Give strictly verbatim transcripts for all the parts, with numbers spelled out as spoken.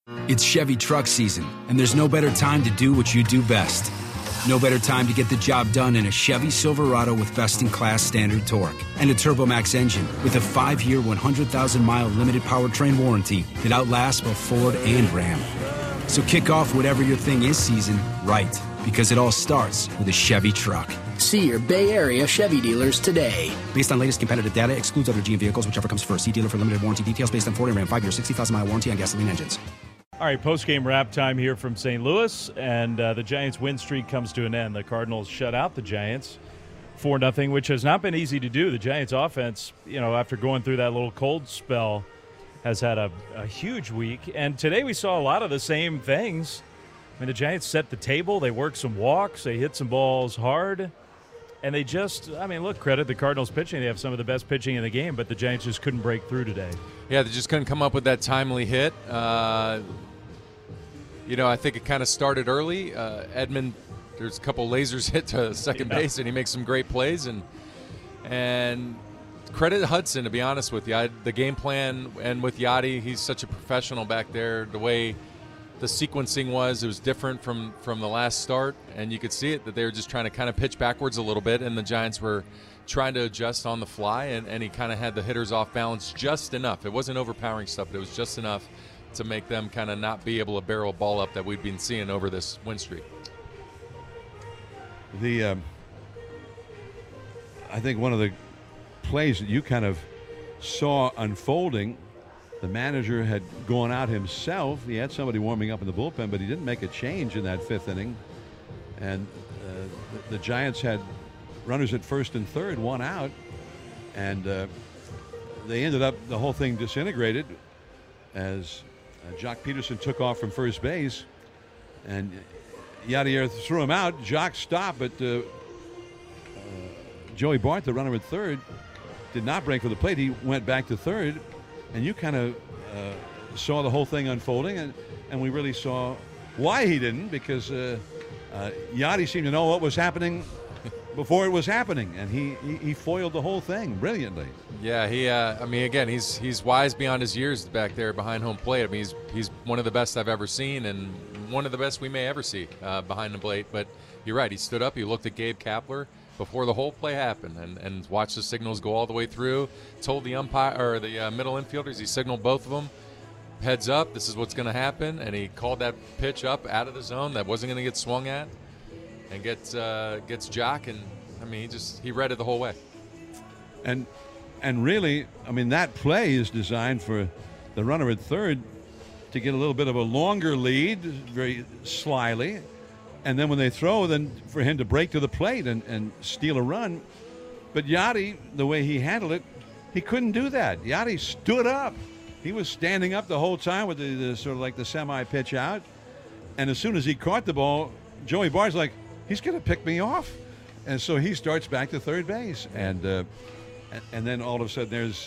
It's Chevy truck season, and there's no better time to do what you do best. No better time to get the job done in a Chevy Silverado with best-in-class standard torque and a TurboMax engine with a five-year, one hundred thousand mile limited powertrain warranty that outlasts both Ford and Ram. So kick off whatever your thing is season right, because it all starts with a Chevy truck. See your Bay Area Chevy dealers today. Based on latest competitive data, excludes other G M vehicles, whichever comes first. See dealer for limited warranty details based on Ford and Ram five-year, sixty thousand mile warranty on gasoline engines. All right, post-game wrap time here from Saint Louis, and uh, the Giants' win streak comes to an end. The Cardinals shut out the Giants four nothing, which has not been easy to do. The Giants' offense, you know, after going through that little cold spell, has had a, a huge week. And today we saw a lot of the same things. I mean, the Giants set the table. They worked some walks. They hit some balls hard. And they just, I mean, look, credit the Cardinals pitching. They have some of the best pitching in the game, but the Giants just couldn't break through today. Yeah, they just couldn't come up with that timely hit. Uh, you know, I think it kind of started early. Uh, Edman, there's a couple lasers hit to second yeah. base, and he makes some great plays. And and credit Hudson, to be honest with you. I, the game plan, and with Yadi, he's such a professional back there. The way the sequencing was, it was different from, from the last start, and you could see it that they were just trying to kind of pitch backwards a little bit, and the Giants were trying to adjust on the fly, and, and he kind of had the hitters off balance just enough. It wasn't overpowering stuff, but it was just enough to make them kind of not be able to barrel a ball up that we've been seeing over this win streak. The um, I think one of the plays that you kind of saw unfolding, the manager had gone out himself. He had somebody warming up in the bullpen, but he didn't make a change in that fifth inning. And uh, the, the Giants had runners at first and third, one out, and uh, they ended up, the whole thing disintegrated as uh, Jock Peterson took off from first base, and Yadier threw him out. Jock stopped, but uh, uh, Joey Bart, the runner at third, did not break for the plate. He went back to third. And you kind of uh, saw the whole thing unfolding, and, and we really saw why he didn't, because uh, uh, Yadi seemed to know what was happening before it was happening, and he, he, he foiled the whole thing brilliantly. Yeah, he. Uh, I mean, again, he's he's wise beyond his years back there behind home plate. I mean, he's he's one of the best I've ever seen, and one of the best we may ever see uh, behind the plate. But you're right. He stood up. He looked at Gabe Kapler before the whole play happened, and, and watched the signals go all the way through. Told the umpire or the uh, middle infielders, he signaled both of them, heads up, this is what's going to happen, and he called that pitch up out of the zone that wasn't going to get swung at, and gets uh, gets Jock, and I mean he just he read it the whole way. And and really, I mean that play is designed for the runner at third to get a little bit of a longer lead, very slyly. And then when they throw, then for him to break to the plate and, and steal a run. But Yadi, the way he handled it, he couldn't do that. Yadi stood up. He was standing up the whole time with the, the sort of like the semi-pitch out. And as soon as he caught the ball, Joey Bart's like, he's going to pick me off. And so he starts back to third base. And, uh, and, and then all of a sudden there's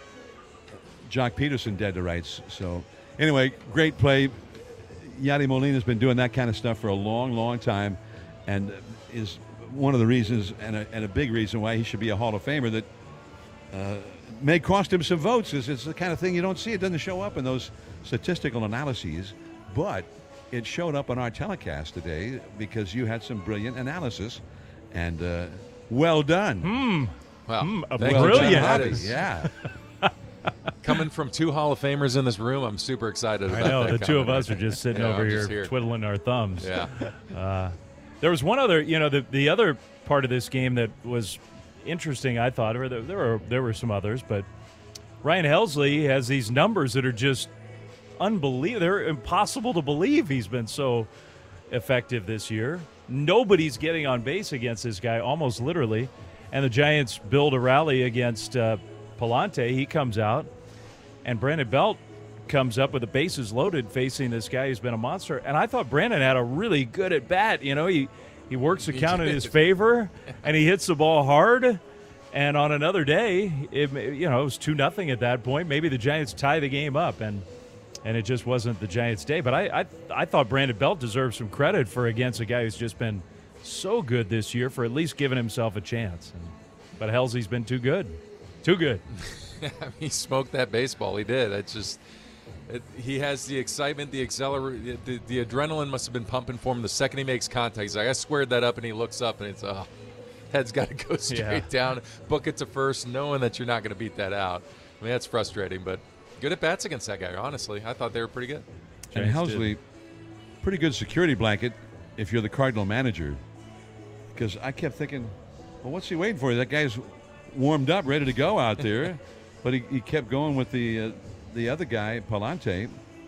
Jock Peterson dead to rights. So anyway, great play. Yadi Molina has been doing that kind of stuff for a long, long time, and is one of the reasons, and a, and a big reason why he should be a Hall of Famer that uh, may cost him some votes, because it's the kind of thing you don't see. It doesn't show up in those statistical analyses, but it showed up on our telecast today because you had some brilliant analysis, and uh, well done. Hmm. Wow. Mm, a Thank brilliant. you, John. That is, yeah. Coming from two Hall of Famers in this room, I'm super excited about I know, that the two of comment. us are just sitting Yeah, over I'm here, just here twiddling our thumbs. Yeah. Uh, there was one other, you know, the the other part of this game that was interesting, I thought, or there, there were there were some others, but Ryan Helsley has these numbers that are just unbelievable. They're impossible to believe he's been so effective this year. Nobody's getting on base against this guy, almost literally. And the Giants build a rally against uh, Palante. He comes out. And Brandon Belt comes up with the bases loaded facing this guy who's been a monster. And I thought Brandon had a really good at bat. You know, he, he works the count in his favor, and he hits the ball hard. And on another day, it, you know, it was two nothing at that point. Maybe the Giants tie the game up, and and it just wasn't the Giants' day. But I, I, I thought Brandon Belt deserved some credit for against a guy who's just been so good this year for at least giving himself a chance. And, but Helsley's been too good. Too good. He smoked that baseball. He did. It's just, It, he has the excitement, the acceler, the, the adrenaline must have been pumping for him the second he makes contact. He's like, I squared that up, and he looks up, and it's, oh, head's got to go straight Yeah. down, book it to first, knowing that you're not going to beat that out. I mean, that's frustrating, but good at bats against that guy, honestly. I thought they were pretty good. And Giants did. Helsley, pretty good security blanket if you're the Cardinal manager. Because I kept thinking, well, what's he waiting for? That guy's warmed up, ready to go out there. But he, he kept going with the uh, the other guy, Palante.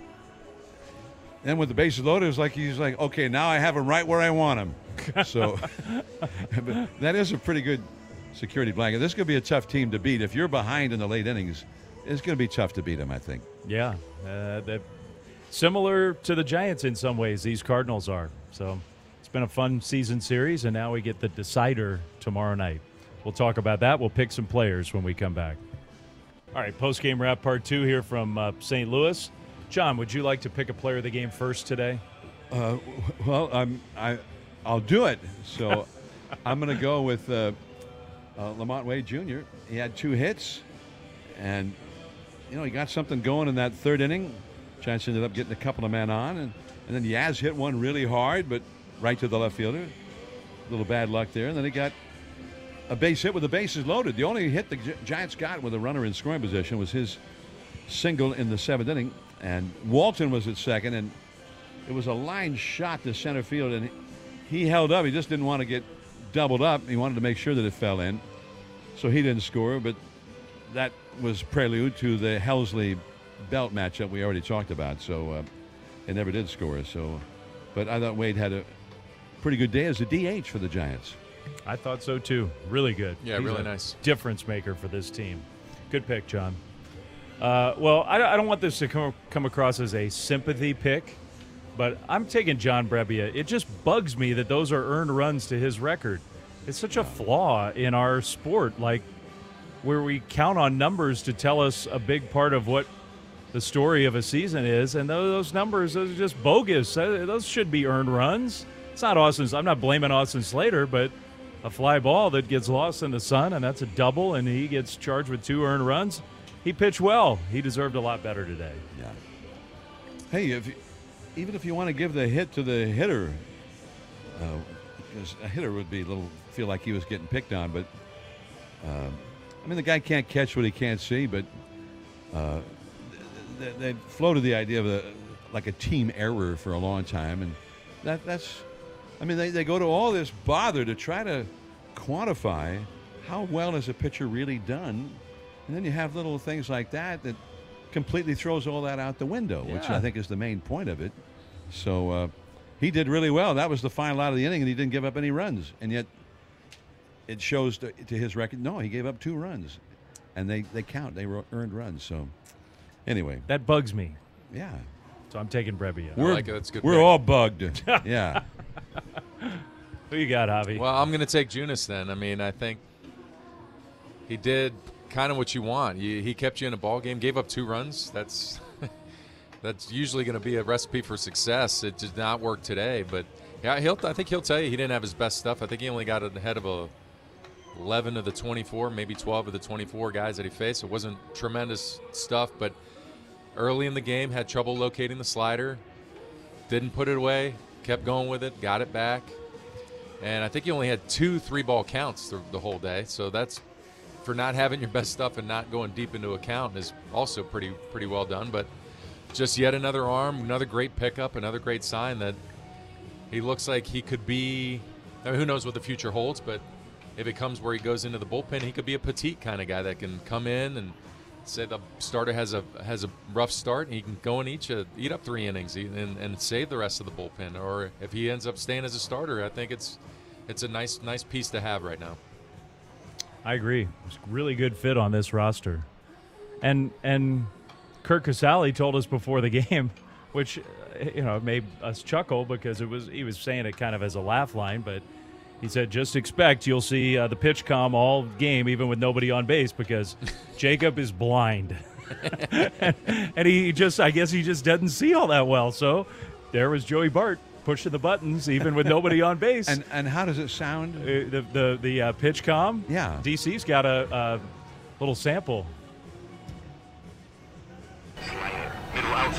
Then with the bases loaded, it was like he's like, okay, now I have him right where I want him. So but that is a pretty good security blanket. This is going to be a tough team to beat. If you're behind in the late innings, it's going to be tough to beat them, I think. Yeah, uh, that similar to the Giants in some ways. These Cardinals are. So it's been a fun season series, and now we get the decider tomorrow night. We'll talk about that. We'll pick some players when we come back. All right, post-game wrap part two here from uh, Saint Louis. John, would you like to pick a player of the game first today? Uh, well, I'm, I, I'll do it. So I'm going to go with uh, uh, Lamont Wade Junior He had two hits, and you know he got something going in that third inning. Giants ended up getting a couple of men on, and, and then Yaz hit one really hard, but right to the left fielder. A little bad luck there, and then he got a base hit with the bases loaded. The only hit the Gi- Giants got with a runner in scoring position was his single in the seventh inning, and Walton was at second, and it was a line shot to center field, and he held up. He just didn't want to get doubled up. He wanted to make sure that it fell in, so he didn't score, but that was prelude to the Helsley Belt matchup we already talked about, so uh, it never did score. So, but I thought Wade had a pretty good day as a D H for the Giants. I thought so, too. Really good. Yeah, He's really a nice. difference maker for this team. Good pick, John. Uh, well, I, I don't want this to come, come across as a sympathy pick, but I'm taking John Brebbia. It just bugs me that those are earned runs to his record. It's such a flaw in our sport, like where we count on numbers to tell us a big part of what the story of a season is, and those numbers those are just bogus. Those should be earned runs. It's not Austin. I'm not blaming Austin Slater, but a fly ball that gets lost in the sun, and that's a double, and he gets charged with two earned runs. He pitched well. He deserved a lot better today. Yeah. Hey, if you, even if you want to give the hit to the hitter, uh, because a hitter would be a little feel like he was getting picked on, but uh, I mean the guy can't catch what he can't see, but uh, they, they floated the idea of a like a team error for a long time, and that that's. I mean, they, they go to all this bother to try to quantify how well has a pitcher really done, and then you have little things like that that completely throws all that out the window, which Yeah. I think is the main point of it. So uh, he did really well. That was the final out of the inning, and he didn't give up any runs, and yet it shows to, to his record. No, he gave up two runs, and they, they count. They were earned runs. So anyway, That bugs me. yeah. So I'm taking Brebbia. We're, like it. That's a good we're pick. all bugged. Yeah. Who you got, Javi? Well, I'm going to take Junis then. I mean, I think he did kind of what you want. He, he kept you in a ball game, gave up two runs. That's that's usually going to be a recipe for success. It did not work today, but yeah, he'll. I think he'll tell you he didn't have his best stuff. I think he only got ahead of a eleven of the twenty-four, maybe twelve of the twenty-four guys that he faced. It wasn't tremendous stuff, but early in the game had trouble locating the slider. Didn't put it away. Kept going with it. Got it back. And I think he only had two three-ball counts the, the whole day. So that's, for not having your best stuff and not going deep into a count, is also pretty pretty well done. But just yet another arm, another great pickup, another great sign that he looks like he could be, I mean, who knows what the future holds, but if it comes where he goes into the bullpen, he could be a petite kind of guy that can come in and say the starter has a has a rough start, and he can go and eat, a, eat up three innings and, and save the rest of the bullpen. Or if he ends up staying as a starter, I think it's it's a nice nice piece to have right now. I agree. It's a really good fit on this roster. And and Kurt Casale told us before the game, which, you know, made us chuckle because it was he was saying it kind of as a laugh line, but he said, just expect you'll see uh, the pitch com all game, even with nobody on base, because Jacob is blind. and, and he just, I guess he just doesn't see all that well. So there was Joey Bart pushing the buttons, even with nobody on base. And and how does it sound? Uh, the the, the uh, pitch com, Yeah. D C's got a, a little sample. Slider, middle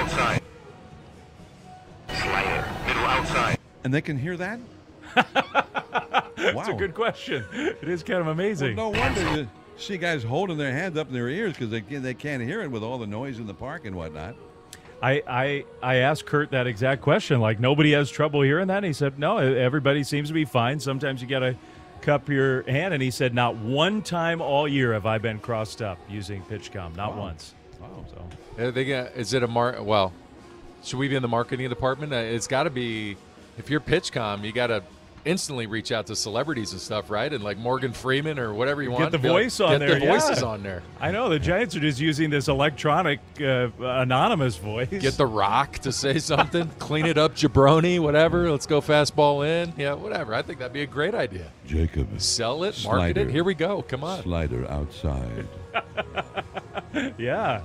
outside. Slider, middle outside. And they can hear that? That's Wow. a good question. It is kind of amazing. Well, no wonder you see guys holding their hands up in their ears because they, can't- they can't hear it with all the noise in the park and whatnot. I, I I asked Kurt that exact question. Like, nobody has trouble hearing that? And he said, no, everybody seems to be fine. Sometimes you got to cup your hand. And he said, not one time all year have I been crossed up using PitchCom. Not Wow. once. Wow. So Are they gonna, is it a mar? Well, should we be in the marketing department? Uh, It's got to be. If you're PitchCom, you got to instantly reach out to celebrities and stuff, right? And like Morgan Freeman or whatever you Get want. the Be like, voice on get there, the voices yeah. on there. I know the Giants are just using this electronic uh, anonymous voice. Get the Rock to say something. Clean it up, jabroni, whatever. Let's go fastball in. Yeah, whatever. I think that'd be a great idea. Jacob. Sell it, market Slider. it. Here we go. Come on. Slider outside. Yeah.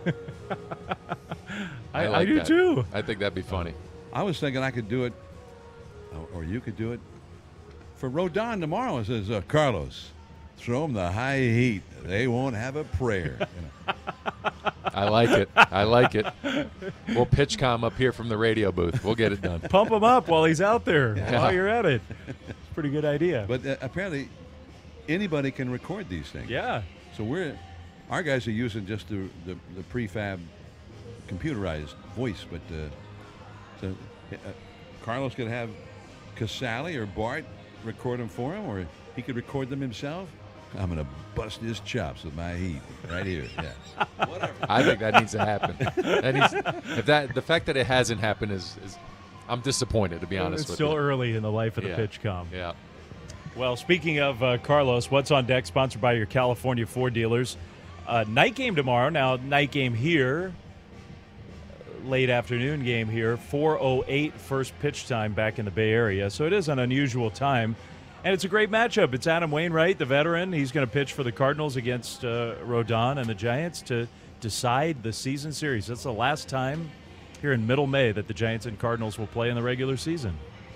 I, I, like do that. too. I think that'd be funny. I was thinking I could do it, or you could do it, for Rodon tomorrow. It says, uh, Carlos, throw them the high heat. They won't have a prayer. You know. I like it. I like it. We'll PitchCom up here from the radio booth. We'll get it done. Pump him up while he's out there. While you're at it. It's a pretty good idea. But uh, apparently, anybody can record these things. Yeah. So we're, our guys are using just the, the, the prefab computerized voice, but uh, so uh, Carlos could have Casale or Bart record them for him, or he could record them himself. I'm going to bust his chops with my heat right here. Yeah. Whatever. I think that needs to happen. That needs, if that the fact that it hasn't happened is, is I'm disappointed, to be honest It's with still you. early in the life of the Yeah. PitchCom. Yeah. Well, speaking of uh, Carlos, what's on deck? Sponsored by your California Ford dealers. Uh, night game tomorrow. Now, night game here. Late afternoon game here. four oh eight first pitch time back in the Bay Area. So it is an unusual time. And it's a great matchup. It's Adam Wainwright, the veteran. He's going to pitch for the Cardinals against uh, Rodon and the Giants to decide the season series. That's the last time here in middle May that the Giants and Cardinals will play in the regular season.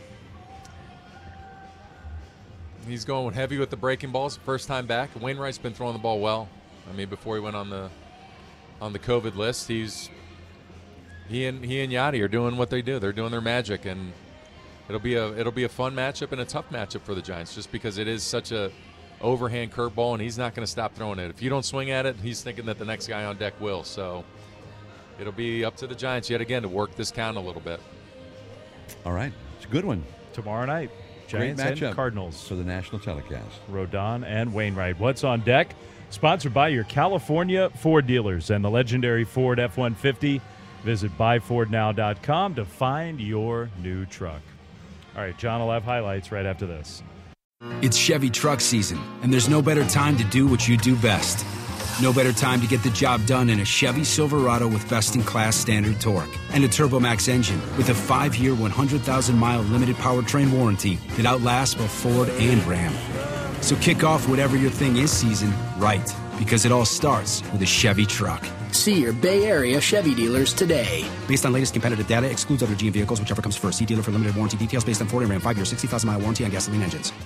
He's going heavy with the breaking balls. First time back. Wainwright's been throwing the ball well. I mean, before he went on the on the COVID list, he's he and he and Yachty are doing what they do. They're doing their magic, and it'll be a it'll be a fun matchup and a tough matchup for the Giants, just because it is such a overhand curveball, and he's not going to stop throwing it. If you don't swing at it, he's thinking that the next guy on deck will. So it'll be up to the Giants yet again to work this count a little bit. All right. It's a good one. Tomorrow night, Giants Great matchup and Cardinals. for the national telecast. Rodon and Wainwright. What's on deck? Sponsored by your California Ford dealers and the legendary Ford F one fifty. Visit buy ford now dot com to find your new truck. All right, John will have highlights right after this. It's Chevy truck season, and there's no better time to do what you do best. No better time to get the job done in a Chevy Silverado with best-in-class standard torque and a TurboMax engine with a five-year, one hundred thousand mile limited powertrain warranty that outlasts both Ford and Ram. So kick off whatever your thing is season right, because it all starts with a Chevy truck. See your Bay Area Chevy dealers today. Based on latest competitive data, excludes other G M vehicles, whichever comes first. See dealer for limited warranty details based on Ford and Ram five-year, sixty thousand mile warranty on gasoline engines.